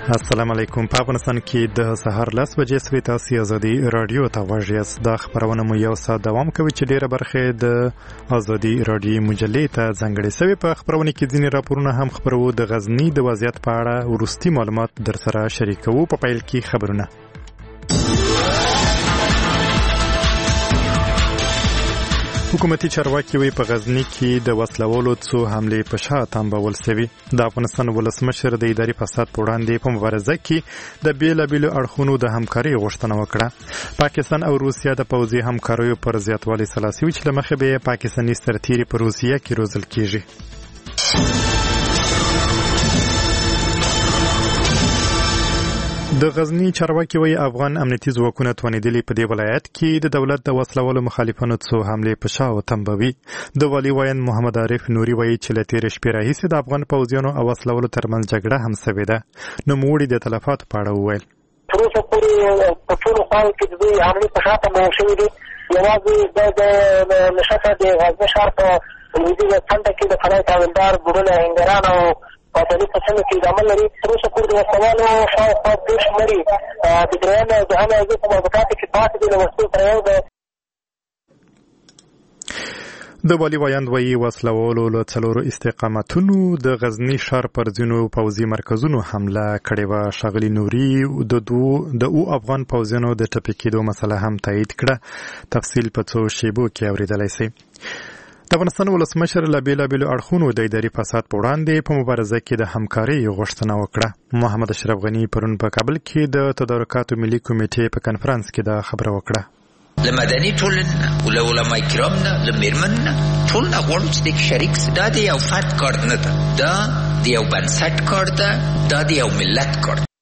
السلام علیکم. په افغانستان کې د سهار 10 بجې سوي تاسو ازادي رادیو ته غوږ یاست. د خبرونه مو یو ساعت دوام کوي چې ډیره برخه د ازادي رادیو مجلې ته ځانګړې شوی. په خبرونه کې ځینې راپورونه هم خبرو. د غزنی د وضعیت په اړه وروستي معلومات در سره شریکوو. په پیل کې خبرونه. حکومتي چارواکي وی په غزنی کې د وسلوالو څو حملې په شا تنبول شوي. د افغانستان ولسمشر د اداري فساد په وړاندې په مبارزه کې د بیلابیلو اړخونو د همکارۍ غوښتنه وکړه. پاکستان او روسیا د پوځي همکاریو پر زیاتوالي سلاسي چې له مخې به پاکستاني سرتیري په روسیا کې روزل کیږي. د غزنی چارواکي وی افغان امنیتي ځواکونه توانیدلي په دې ولایت کې د دولت د وسلوالو مخالفانو څو حملې په شا وتنبوي. د والي وایند محمد عارف نوري وایي چې له تېرې شپې راهیسې د افغان پوځیانو او وسلوالو ترمنځ جګړه هم شوې ده. نوموړي د تلفاتو په اړه وویل. تر اوسه پورې په ټولو خواو کې د دوی حملې په شا تنبول شوي دي. یوازې د نښته د غزني ښار په لویدیځه څنډه کې د فلای تاویلدار ګورونه هنګران او پاتلي په سیمه کې عمل لري. تر اوسه پورې د وسلوالو شاوخوا 30 مړي د درېیم جهان جنګ په مربوطاتو کې پاتې دي. له وسلو سره یو د والي وایند وایي وسلوالو له 4 استقامتونو د غزنی ښار پر ځینو پوځي مرکزونو حمله کړې وه. ښاغلي نوري د افغان پوځیانو د ټپي کېدو مسله هم تایید کړه. تفصیل په څو شیبو کې اورېدلی شئ. د افغانستان ولسمشر له بیلابیلو اړخونو د اداري فساد په وړاندې په مبارزه کې د همکارۍ غوښتنه وکړه. محمد اشرف غني پرون په کابل کې د تدارکاتو ملي کمیټې په کنفرانس کې دا خبره وکړه. له مدني ټولنې او له علماء کرام نه له میرمنو ټول غواړو چې د شریک دا د یو فرد کار نه ده، دا د یو بنسټ کار ده، دا د یو ملت کار ده.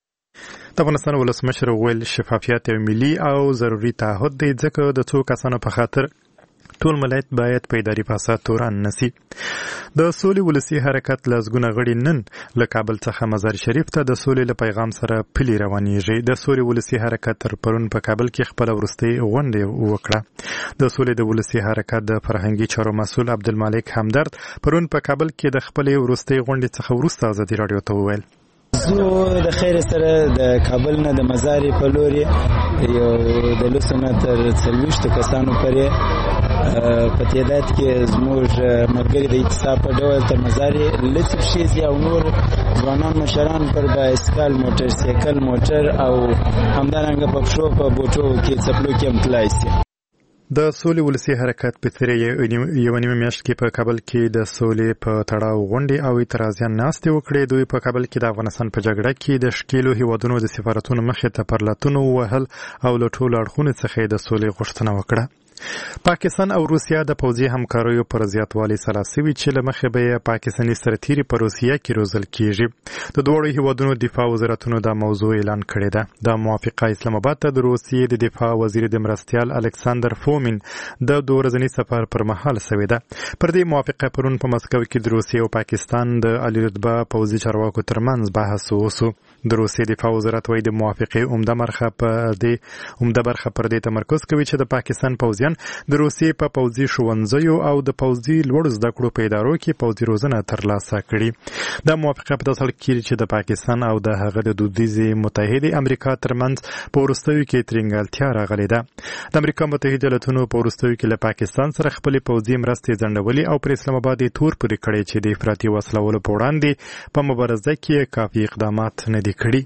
د افغانستان ولسمشر وویل شفافیت یو ملي او ضروري تعهد دی ځکه د څو کسانو په خاطر ټول ملت باید په اداري فساد تورن نسی. د سولې ولسی حرکت لزګونه غړي نن له کابل څخه مزار شریف ته د سولې له پیغام سره پلي روانېږي. د سولې ولسی حرکت تر پرون په کابل کې خپل ورستۍ غونډه وکړه. د سولې د ولسی حرکت د فرهنګي چارو مسؤل عبدالمالک همدرد پرون په کابل کې د خپل ورستۍ غونډې څخه وروسته ازادي رادیو ته وویل. زه د خیر سره د کابل نه د مزارې په لوري یو د لسنه تر 40 کسانو پرې په تعداد کې زموږ ملګري د اتصاب په ډول تر مزارې لڅ شي او نور ځوانان مشران پر بایسکل موټر سایکل موټر او همدارنګه په پښو په بوټو کې څپلو کې هم تلای شي. د سولې ولسی حرکت په تیرې یو نیمه میاشت کې په کابل کې د سولې په تړاو غونډې او اعتراضیان ناستې وکړې. دوی په کابل کې د افغانستان په جګړه کې د شکیلو هیوادونو د سفارتونو مخې ته پرلتونو وهل او له ټولو اړخونو څخه د سولې غوښتنه وکړه. پاکستان او روسیا د پوځي همکاریو پر زیاتوالي سلاسي چې له مخې به پاکستاني سرتیري په روسیا کې روزل کیږي. د دوه هیوادونو دفاع وزارتونو دا موضوع اعلان کړی ده. د موافقه اسلام آباد ته د روسیې د دفاع وزیر د مرستیال الکساندر فومین د 2 ورځني سفر پر مهال شوې ده. پر دې موافقه پرون په مسکو کې د روسیې او پاکستان د عالی رتبه پوځي چارواکو ترمنځ بحث وشو. د روسیې دفاع وزارت وايي د موافقې عمده برخه پر دې تمرکز کوي چې د پاکستان پوځیان د روسیې په پوځي ښوونځیو او د پوځي لوړو زده کړو په ادارو کې پوځي روزنه ترلاسه کړي. دا موافقه په داسې حال کې چې د پاکستان او د هغه د دودیزې متحده امریکا ترمنځ په وروستیو کې ترنګلتیا راغلې ده. د امریکا متحده ایالاتونو په وروستیو کې له پاکستان سره خپلې پوځي مرستې ځنډولې او پر اسلام آباد یې تور پورې کړی چې د افراطي وسلوالو په وړاندې په مبارزه کې کافي اقدامات نه دي کړي.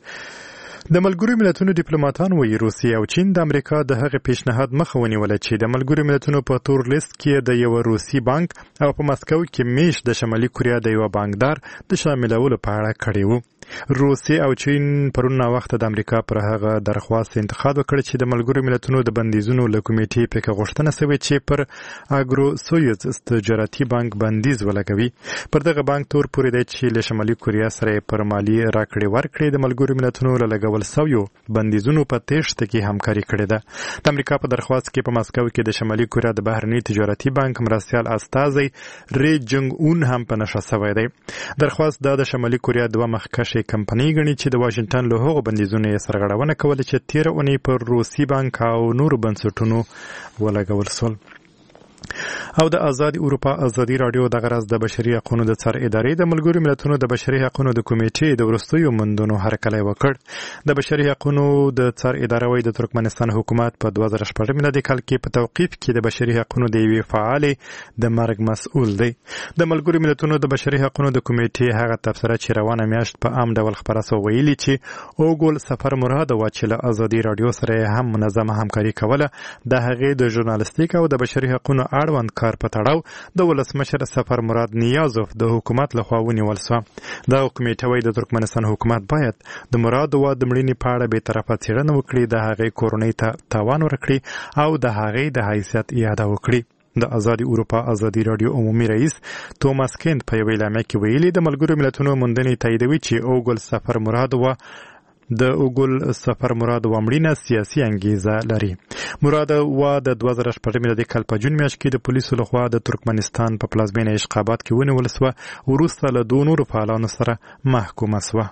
د ملګرو ملتونو ډیپلوماټان وایي روسیه او چین د امریکا د هغه پیشنهاد مخه ونیوله چې د ملګرو ملتونو په تور لیست کې د یو روسي بانک او په مسکو کې میش د شمالي کوریا د یو بانکدار د شاملولو په اړه کړی وو. روسیه او چین پرون وخت د امریکا پر هغه درخواست انتقاد وکړ چې د ملګرو ملتونو د بندیزونو له کمیټې په غوښتنه شوې چې پر اګرو سویوز تجارتي بانک بندیز ولګوي. پر دغه بانک تور پورې دی چې له شمالي کوریا سره پر مالی راکړې ورکړې د ملګرو ملتونو له لګول سویو بندیزونو په تېښته کې همکاري کړې ده. د امریکا په درخواست کې په مسکو کې د شمالي کوریا د بهرني تجارتي بانک مرستیال استازی ری جنګ اون هم په نښه شوی دی. درخواست د شمالي کوریا دوه مخکښ کمپنۍ غني چې د واشنگټن له هغو بندیزونو یې سرغړونه کوله چې تیره اونۍ پر روسي بانک او نورو بنسټونو ولګول شول. او د آزاد اروپا ازادي رادیو د غرض د بشري حقوقو د څار ادارې د ملګرو ملتونو د بشري حقوقو د کمیټې د ورستیو مندونو هرکلی وکړ د بشري حقوقو د څار ادارې وایي د ترکمنستان حکومت په 2014 میلادي کال کې په توقیف کې د بشري حقوقو د یوې فعالې د مرګ مسؤل دی د ملګرو ملتونو د بشري حقوقو د کمیټې هغه تبصره چې روانه میاشت په عام ډول خبره سو ویلي چې اوګل سفر مراد و چې له آزادي رادیو سره هم منظمه همکاري کوله د هغې د ژورنالیستیک او د بشري حقوقو اړوند کار په تړاو د ولسمشر سفر مراد نیازوف د حکومت لخوا ونیول شو د کمیټې وایي د ترکمنستان حکومت باید د مراد و د مړینې په اړه به طرفه څېړنه وکړي د هغې کورنۍ ته تاوان ورکړي او د هغې د حیثیت یاده وکړي د آزادي اروپا ازادي رادیو عمومي رئیس توماس کینت په یوه اعلامیه کې ویلي د ملګرو ملتونو موندنې تاییدوي چې اوګل سفر مراد و د اوګل سفر مراد و مړینه سیاسي انګیزه لري مراد و د 2014 میلادي کال په جون میاشت کې د پولیسو لخوا د ترکمنستان په پلازمینه اشقابات کې ونیول شو وروسته له دوه نورو فعالانو سره محکومه شوه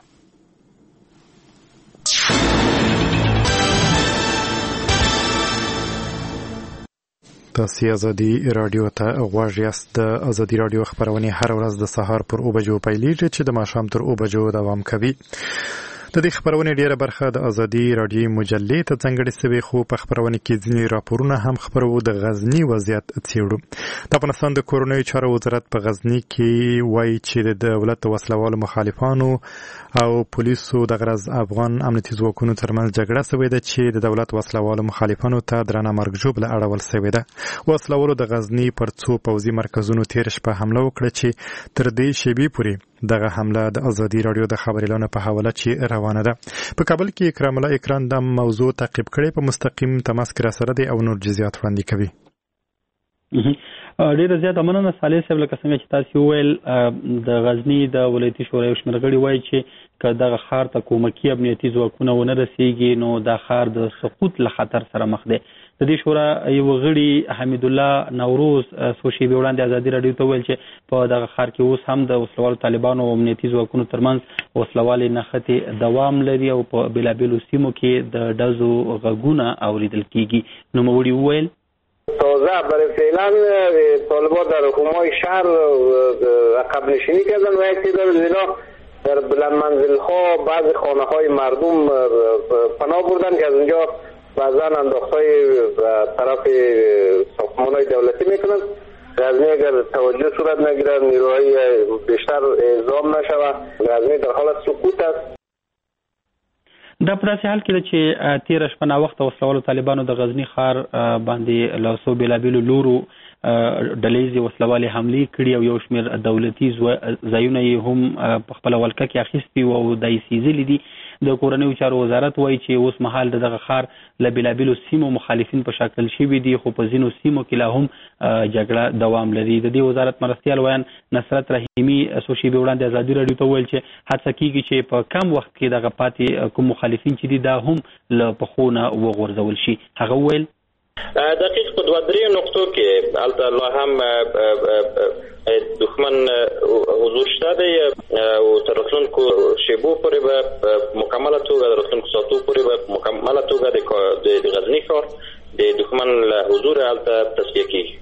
تاسو ازادي رادیو ته غواړئ یاست د ازادي رادیو خبرونه هر ورځ د سهار پر 9 بجو پیلېږي چې د ماښام تر 9 بجو دوام کوي د دې خبرونه ډیره برخه د ازادي رادیو مجلې ته څنګه شوی خو په خبرونه کې ځینې راپورونه هم خبرو د غزنی وضعیت څېړو د افغانستان د کورونی چارو وزارت په غزنی کې وایي چې د دولت وسلوالو مخالفانو او پولیسو د غرض افغان امنیتي ځواکونو ترمنځ جګړه شوې ده چې د دولت وسلوالو مخالفانو ته درنه مرګ ژوبله اړول شوې ده وسلوالو د غزنی پر څو پوځي مرکزونو تیر شپه حمله وکړه چې تر دې شیبې پورې دغه حمله د ازادي رادیو د خبريالانو په حواله چې روانه ده په کابل کې اکرام الله اکرام د موضوع تعقیب کړي په مستقیم تماس کې سره دی او نور جزئیات وړاندې کوي ډیره زیاته مننه صالح صاحب لکه څنګه چې تاسو ویل د غزنی د ولایتي شورا یو شمېر غړي وایي چې که دغه ښار ته کومکي امنیتي ځواکونه ونه رسیږي نو دا ښار د سقوط له خطر سره مخ دی د دې شورا یو غړي حمید الله نوروز څو شېبې وړاندې ازادي رادیو ته ویل چې په دغه ښار کې اوس هم د وسلوالو طالبانو او امنیتي ځواکونو ترمنځ وسلوالې نښتې دوام لري او په بېلابېلو سیمو کې د ډزو غږونه اوریدل کېږي نوموړي وویل تازه برای فعلا طالبان در حومه شهر عقب نشینی کردن و یک تعداد از اینا در بلند منزل ها بعض خانه های مردم پناه بردن که از اونجا بعضا انداختهای طرف ساختمان های دولتی میکنن غزنی اگر توجه صورت نگیرد نیروهای بیشتر اعزام نشود غزنی در حالت سقوط است دا په داسې حال کې ده چې تېره شپه ناوخته وسلوالو طالبانو د غزني ښار باندې له څو بېلابېلو لورو ډلهیزې وسلوالې حملې کړي او یو شمېر دولتي ځایونه یې هم په خپله ولکه کې اخیستي وو او دا یې سیزلي دي د کورنیو چارو وزارت وایي چې اوس مهال د دغه ښار له بېلابېلو سیمو مخالفین په شاکل شوي دي خو په ځینو سیمو کې لا هم جګړه دوام لري د دې وزارت مرستیال ویان نصرت رحیمي څو شېبې وړاندې ازادي راډیو ته وویل چې هڅه کېږي چې په کم وخت کې دغه پاتې کوم مخالفین چې دي دا هم له پښو نه وغورځول شي هغه وویل دقیق په 2-3 نقطو کې البته الله هم دښمن حضور شته دی او تر راتلونکو شیبو پورې به مکمله توګه د راتلونکو ساعتو پورې به مکمله توګه د غزني ښار د دښمن له حضور هلته تصفیه کېږي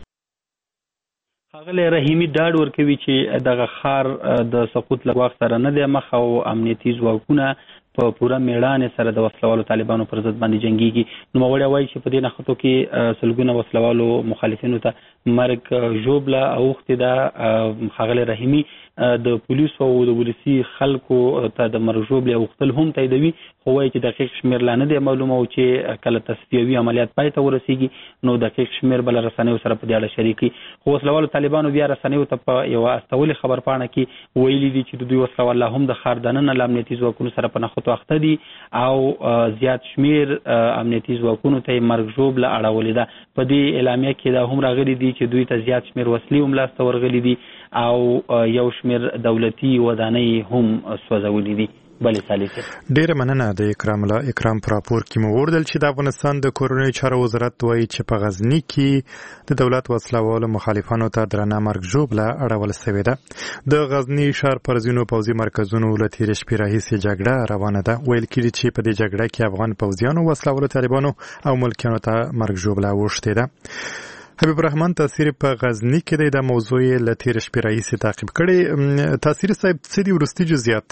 ښاغلی رحیمي ډاډ ورکوي چې دغه ښار د سقوط له ګواښ سره نه دی مخ او امنیتي ځواکونه په پوره میړانې سره د وسلوالو طالبانو پر ضد باندې جنګیږي نوموړی وایي چې په دې نښتو کې سلګونه وسلوالو مخالفینو ته مرګ ژوبله اوښتې ده ښاغلی رحیمي د پولیسو او د ولسي خلکو ته د مرګ ژوبلې اوښتل هم تاییدوي خو وایي چې دقیق شمېر لا نه دی معلومه او چې کله تصفیوي عملیات پای ته ورسیږي نو دقیق شمېر به له رسنیو سره په دې اړه شریک کړي خو وسلوالو طالبانو بیا رسنیو ته په یوه استولې خبرپاڼه کې ویلي دي چې د دوی وسلوال لا هم د ښار دننه له امنیتي ځواکونو سره په نښتو اخته دي او زیات شمېر امنیتي ځواکونو ته یې مرګ ژوبله اړولې ده په دې اعلامیه کې دا هم راغلي دي چې دوی ته زیات شمېر وسلې هم لاسته ورغلي دي او یو شمېر دولتي ودانۍ هم سوځولي دي بلې صالح ډیره مننه د اکرام الله اکرام پر راپور کې مو وردل چې د افغانستان د کورنیو چارو وزارت وایي چې په غزنی کې د دولت وسلوالو مخالفانو ته درنه مرګ ژوبله اړول شوې ده د غزنی ښار پر ځینو پوځي مرکزونو له تېرې شپې راهیسې جګړه روانه ده ویل کېږي چې په دې جګړه کې افغان پوځیانو وسلوالو طالبانو او ملکیانو ته مرګ ژوبله اوښتې ده حبیب الرحمن تاثیر په غزنی کې د موضوع له تیر شپې راهیسې تعقیب کړي. تاثیر صاحب څه دي ورستي جزئیات؟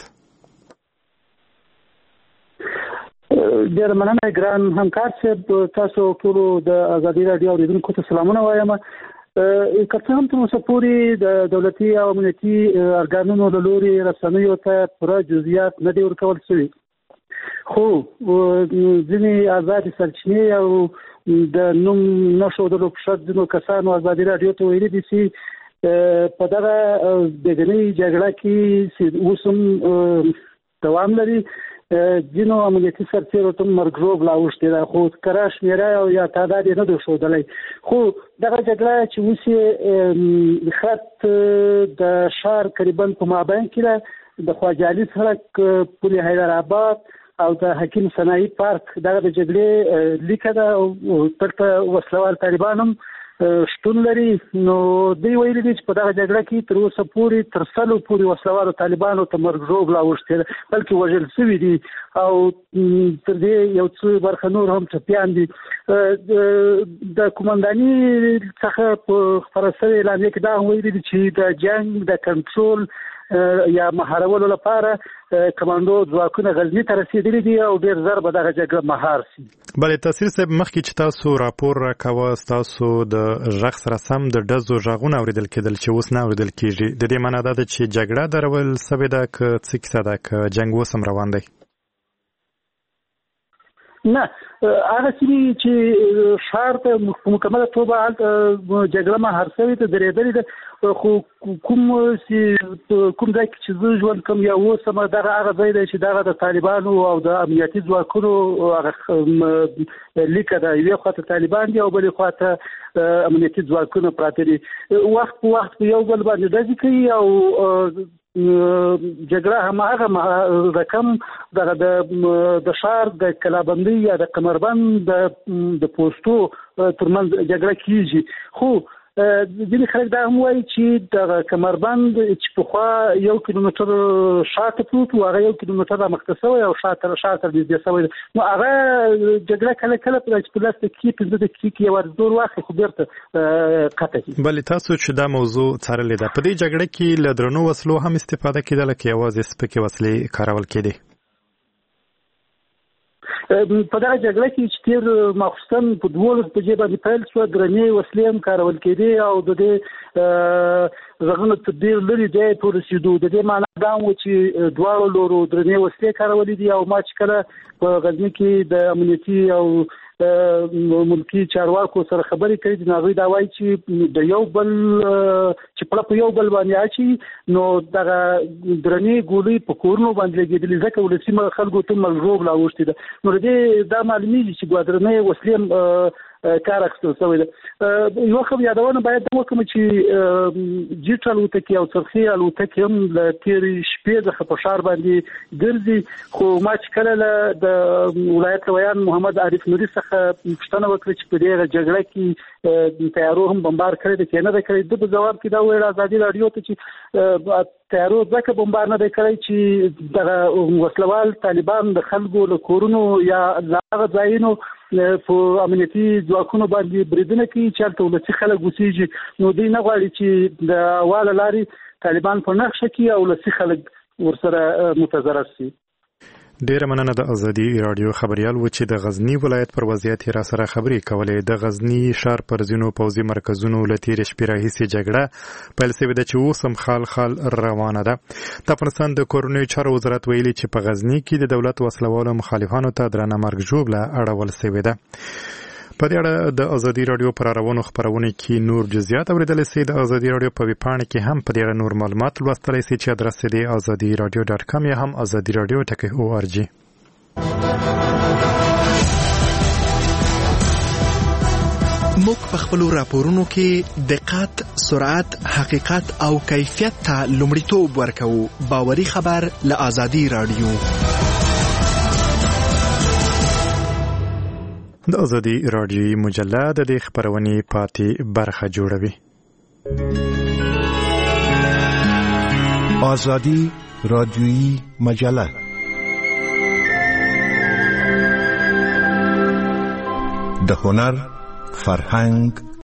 ډېر مننه ګران همکار صاحب، تاسو ټول د ازادي رادیو اوریدونکو ته سلامونه وایم. که څه هم تر اوسه پورې د دولتي او امنیتي ارګانونو له لوري رسنیو ته پوره جزئیات نه دي ورکول شوي، خو ځینې ازادې سرچینې او د نوم نه ښودلو په شرط ځینو کسانو ازادي رادیو ته ویلي دي چې په دغه بېګنۍ جګړه کې چې اوس هم دوام لري ځینو امنیتي سرتېرو ته مرګ ژوبله اوښتې ده، خو کره شمېره او یا تعداد یې نه دی ښودلی. خو دغه جګړه چې اوس یې خط د ښار قریبا په مابین کې ده، د خواجه علي سړک پل حیدرآباد او د حکیم صنایي پارک دغه د جګړې لیکه ده او دلته وسلوال طالبان هم شتون لري. نو دوی ویلي دي چې په دغه جګړه کې تر اوسه پورې تر 100 پورې وسلوالو طالبانو ته مرګ ژوبله اوښتې ده، بلکې وژل شوي دي او تر دې یو څه برخه نور هم ټپیان دي. د قومنداني څخه په خپره شوې اعلامیه کې دا هم ویلي دي چې د جنګ د کنټرول یا مهارولو لپاره کمانډو ځواکونه غزني ته رسیدلي دي او ډېر ژر به دغه جګړه مهار شي. بلې تاثیر صاحب، مخکې چې تاسو راپور راکاوه ستاسو د غږ سره سم د ډزو غږونه اورېدل کېدل چې اوس نه اورېدل کېږي، د دې معنا دا ده چې جګړه درول سوې ده که څه کیسه ده، که جنګ اوس هم روان دی؟ نه، هغه سیمې چې ښار ته په مکمله توګه جګړه مهار شوې ده، درېدلې ده، خو کوم ځای کې چې زه ژوند کوم یا اوس هم دغه هغه ځای دی چې دغه د طالبانو او د امنیتي ځواکونو هغه لیکه ده، یوې خواته طالبان دي او بلې خواته امنیتي ځواکونه پراته دي. وخت په وخت په یو بل باندې ډزې کوي او جګړه هماغه رقم دغه د ښار د کلابندۍ یا د کمربند د پوستو ترمنځ جګړه کیږي. خو ځینې خلک دا هم وایي چې دغه کمربند چې پخوا 1 کیلومتر شاته پروت و، هغه 1 کیلومتر رامخته شوی او شاته نږدې شوی، نو هغه جګړه کله کله په 15 دقیقې 15 دقیقې کې یو زور واخلي خو بیرته قطع کېږي. بلې تاسو چې دا موضوع څارلې ده، په دې جګړه کې له درنو وسلو هم استفاده کېدله که یوازې سپکې وسلې کارول کېدې؟ په دغه جګړه کې چې تیر ماخوستن په 12 بجې باندې پیل شوه، درنې وسلې هم کارول کېدې او د دې غږونه تر ډېر لرې ځای پورې رسېدو. د دې معنا دا و چې دواړو لورو درنې وسلې کارولې دي او ما چې کله په غزني کې د امنیتي او ملکی چارواکو سره خبرې کوي، د هغوی دا وایي چې د یو بل چې پړه په یو بل باندې اچي نو دغه درنې ګولۍ په کورونو باندې لګېدلې، ځکه ولسي خلکو ته مرګ ژوبله اوښتې ده. نو د دې دا معلومیږي چې درنې وسلې کار اخیستل شوی ده. یوه خبره یادونه باید وکړم چې جیټ الوتکې او څرخي الوتکې هم له تېرې شپې څخه په ښار باندې ګرځي، خو ما چې کله د ولایت ویان محمد عارف نوري څخه پوښتنه وکړه چې په دې جګړه کې تیارو هم بمبار کړی دی که نه دی کړی، د په ځواب کې دا ویل ازادي راډیو ته چې تیارو ځکه بمبار نه دی کړی چې دغه وسلوال طالبان د خلکو له کورونو یا له هغه ځایونو په امنیتي ځواکونو باندې بریدونه کوي چې هلته ولسي خلک اوسېږي، نو دوی نه غواړي چې د واله لارې طالبان په نښه کړي او ولسي خلک ورسره متضرر شي. ډیره مننه د ازادي رادیو خبريال و چې د غزنی ولایت پر وضعیت را سره خبرې کولې. د غزنی ښار پر ځینو پوځي مرکزونو له تېرې شپې راهیسې جګړه پیل شوې ده چې اوس هم خال روانه ده. د افغانستان د کورنیو چارو وزارت ویلي چې په غزنی کې د دولت وسلوالو مخالفانو ته درنه مرګ ژوبله اړول شوې ده. په دې اړه د ازادي رادیو پر روانو خبرونه کې نور جزئیات اوریدل شي. د ازادي رادیو په ویبپاڼه کې هم په دې اړه نور معلومات لوستلی شي چې ادرس دی azadiradio.com یا هم azadiradio.org. موږ په خپل راپورونو کې دقت، سرعت، حقیقت او کیفیت ته لومړیتوب ورکوو. باوري خبر له ازادي رادیو. د ازادي رادیوي مجله د دې خبرونې پاتې برخه جوړوي. ازادي رادیوي مجله د هنر، فرهنګ